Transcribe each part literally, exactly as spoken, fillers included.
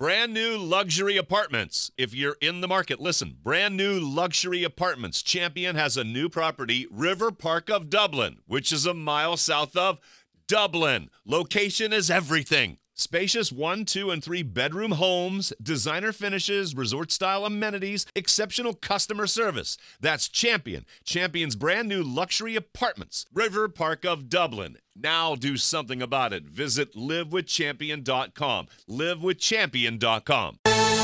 Brand new luxury apartments. If you're in the market, listen. Brand new luxury apartments. Champion has a new property, River Park of Dublin, which is a mile south of Dublin. Location is everything. Spacious one, two, and three bedroom homes, designer finishes, resort-style amenities, exceptional customer service. That's Champion. Champion's brand new luxury apartments. River Park of Dublin. Now do something about it. Visit live with champion dot com. live with champion dot com.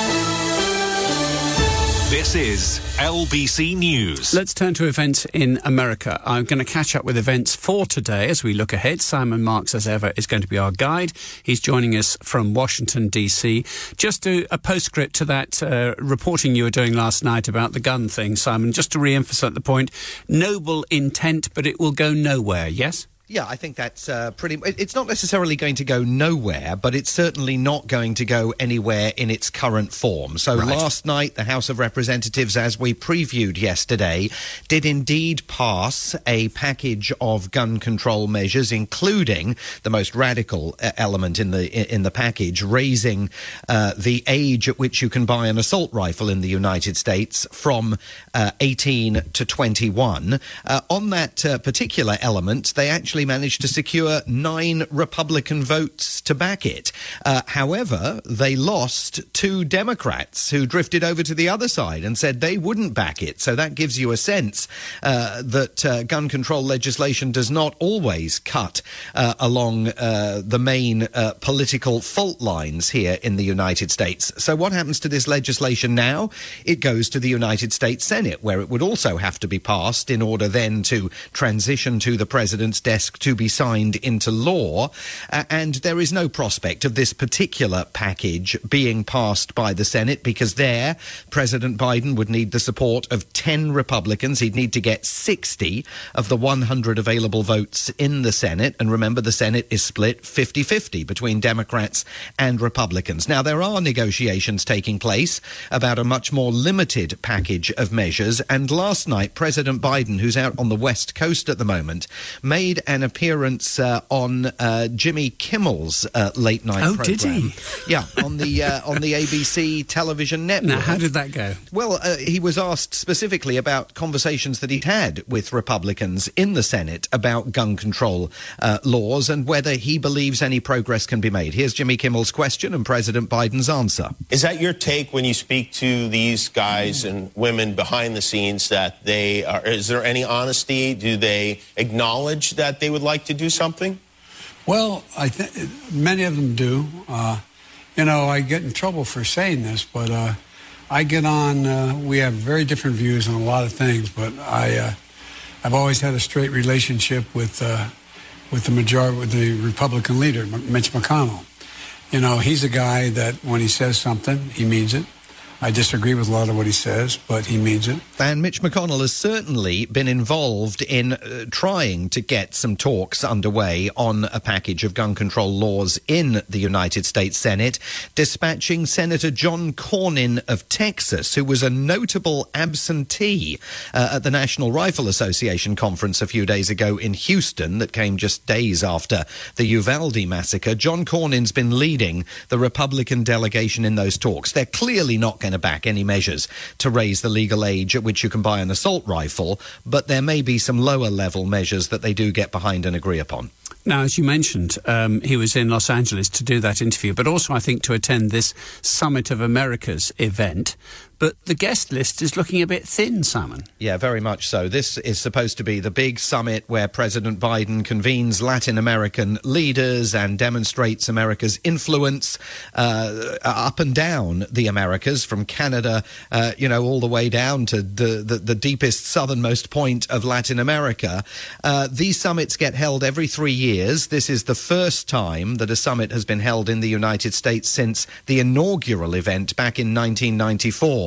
This is L B C News. Let's turn to events in America. I'm going to catch up with events for today as we look ahead. Simon Marks, as ever, is going to be our guide. He's joining us from Washington, D C. Just a, a postscript to that uh, reporting you were doing last night about the gun thing, Simon, just to re-emphasise the point. Noble intent, but it will go nowhere, yes? Yeah, I think that's uh, pretty... It's not necessarily going to go nowhere, but it's certainly not going to go anywhere in its current form. So right. Last night, the House of Representatives, as we previewed yesterday, did indeed pass a package of gun control measures, including the most radical uh, element in the in the package, raising uh, the age at which you can buy an assault rifle in the United States from uh, eighteen to twenty-one. Uh, on that uh, particular element, they actually managed to secure nine Republican votes to back it. Uh, however, they lost two Democrats who drifted over to the other side and said they wouldn't back it. So that gives you a sense uh, that uh, gun control legislation does not always cut uh, along uh, the main uh, political fault lines here in the United States. So what happens to this legislation now? It goes to the United States Senate, where it would also have to be passed in order then to transition to the president's desk to be signed into law, uh, and there is no prospect of this particular package being passed by the Senate because there President Biden would need the support of ten Republicans. He'd need to get sixty of the one hundred available votes in the Senate, and remember the Senate is split fifty-fifty between Democrats and Republicans. Now there are negotiations taking place about a much more limited package of measures, and last night President Biden, who's out on the West Coast at the moment, made an appearance uh, on uh, Jimmy Kimmel's uh, late night oh, program. Oh, did he? Yeah, on the uh, on the A B C television network. Now, how did that go? Well, uh, he was asked specifically about conversations that he'd had with Republicans in the Senate about gun control uh, laws and whether he believes any progress can be made. Here's Jimmy Kimmel's question and President Biden's answer. Is that your take when you speak to these guys and women behind the scenes, that they are, is there any honesty? Do they acknowledge that they would like to do something? Well, I think many of them do. Uh, you know, I get in trouble for saying this, but uh, I get on, uh, we have very different views on a lot of things, but I, uh, I've always had a straight relationship with, uh, with the majority, with the Republican leader, Mitch McConnell. You know, he's a guy that when he says something, he means it. I disagree with a lot of what he says, but he means it. And Mitch McConnell has certainly been involved in uh, trying to get some talks underway on a package of gun control laws in the United States Senate, dispatching Senator John Cornyn of Texas, who was a notable absentee uh, at the National Rifle Association conference a few days ago in Houston that came just days after the Uvalde massacre. John Cornyn's been leading the Republican delegation in those talks. They're clearly not going to back any measures to raise the legal age at which you can buy an assault rifle, but there may be some lower level measures that they do get behind and agree upon. Now, as you mentioned, um, he was in Los Angeles to do that interview, but also, I think, to attend this Summit of Americas event. But the guest list is looking a bit thin, Simon. Yeah, very much so. This is supposed to be the big summit where President Biden convenes Latin American leaders and demonstrates America's influence uh, up and down the Americas, from Canada, uh, you know, all the way down to the, the, the deepest southernmost point of Latin America. Uh, these summits get held every three years. This is the first time that a summit has been held in the United States since the inaugural event back in nineteen ninety-four.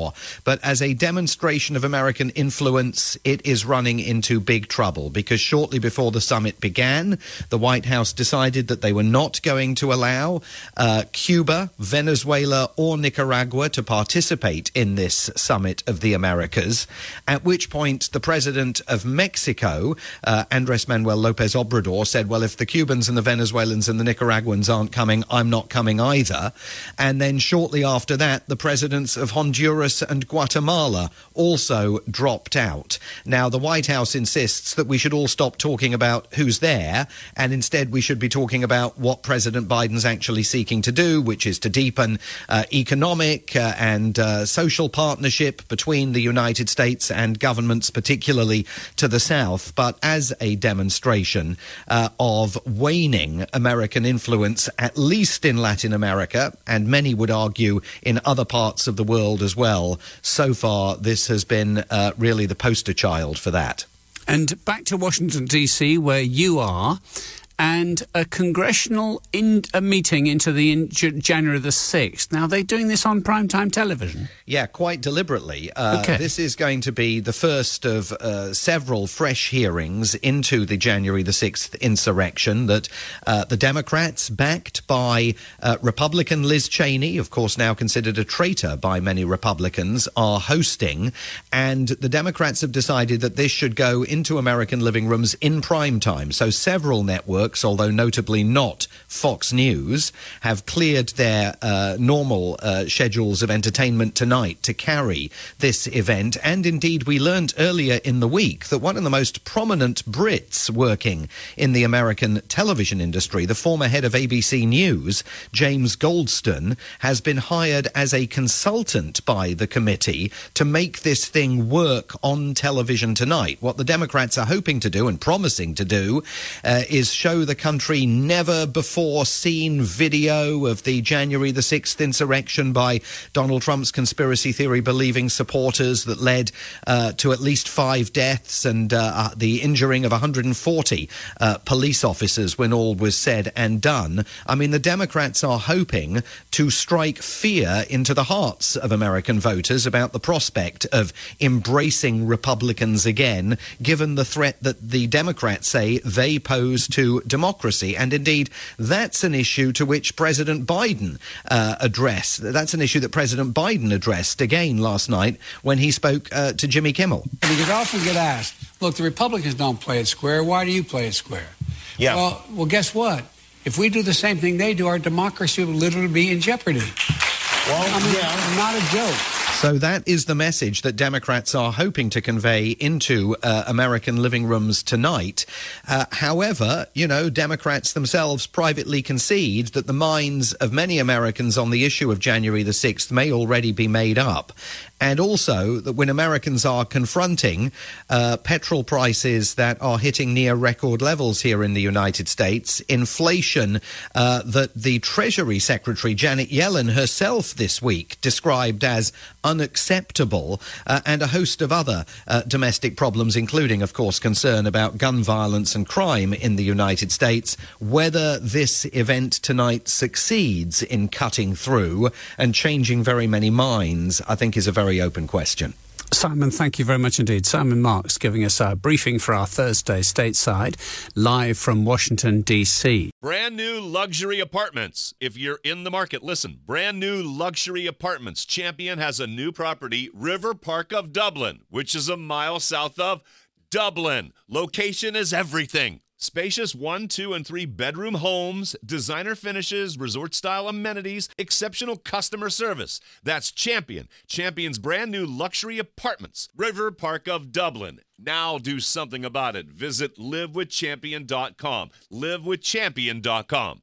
before. But as a demonstration of American influence, it is running into big trouble because shortly before the summit began, the White House decided that they were not going to allow uh, Cuba, Venezuela, or Nicaragua to participate in this summit of the Americas, at which point the president of Mexico, uh, Andres Manuel Lopez Obrador, said, well, if the Cubans and the Venezuelans and the Nicaraguans aren't coming, I'm not coming either. And then shortly after that, the presidents of Honduras and Guatemala also dropped out. Now, the White House insists that we should all stop talking about who's there, and instead we should be talking about what President Biden's actually seeking to do, which is to deepen uh, economic uh, and uh, social partnership between the United States and governments, particularly to the South, but as a demonstration uh, of waning American influence, at least in Latin America, and many would argue in other parts of the world as well. So far, this has been uh, really the poster child for that. And back to Washington, D C, where you are, and a congressional in, a meeting into the in, J- January the sixth. Now, they're doing this on primetime television. Yeah, quite deliberately. Uh, okay. This is going to be the first of uh, several fresh hearings into the January the sixth insurrection that uh, the Democrats, backed by uh, Republican Liz Cheney, of course now considered a traitor by many Republicans, are hosting. And the Democrats have decided that this should go into American living rooms in prime time. So several networks, although notably not Fox News, have cleared their uh, normal uh, schedules of entertainment tonight to carry this event. And indeed, we learned earlier in the week that one of the most prominent Brits working in the American television industry, the former head of A B C News, James Goldston, has been hired as a consultant by the committee to make this thing work on television tonight. What the Democrats are hoping to do and promising to do uh, is show the country never before seen video of the January the sixth insurrection by Donald Trump's conspiracy theory believing supporters that led uh, to at least five deaths and uh, the injuring of one hundred forty uh, police officers when all was said and done. I mean, the Democrats are hoping to strike fear into the hearts of American voters about the prospect of embracing Republicans again, given the threat that the Democrats say they pose to democracy. And indeed, that's an issue to which President Biden uh, addressed. That's an issue that President Biden addressed again last night when he spoke uh, to Jimmy Kimmel. Because I often get asked, look, the Republicans don't play it square. Why do you play it square? Yeah. Well, well, guess what? If we do the same thing they do, our democracy will literally be in jeopardy. Well, I mean, yeah. not a joke. So that is the message that Democrats are hoping to convey into uh, American living rooms tonight. Uh, however, you know, Democrats themselves privately concede that the minds of many Americans on the issue of January the sixth may already be made up. And also that when Americans are confronting uh, petrol prices that are hitting near record levels here in the United States, inflation uh, that the Treasury Secretary Janet Yellen herself this week described as unacceptable, uh, and a host of other uh, domestic problems, including, of course, concern about gun violence and crime in the United States. Whether this event tonight succeeds in cutting through and changing very many minds, I think is a very open question. Simon, thank you very much indeed. Simon Marks giving us our briefing for our Thursday stateside, live from Washington, D C. Brand new luxury apartments. If you're in the market, listen. Brand new luxury apartments. Champion has a new property, River Park of Dublin, which is a mile south of Dublin. Location is everything. Spacious one, two, and three bedroom homes, designer finishes, resort-style amenities, exceptional customer service. That's Champion. Champion's brand new luxury apartments, River Park of Dublin. Now do something about it. Visit live with champion dot com. live with champion dot com.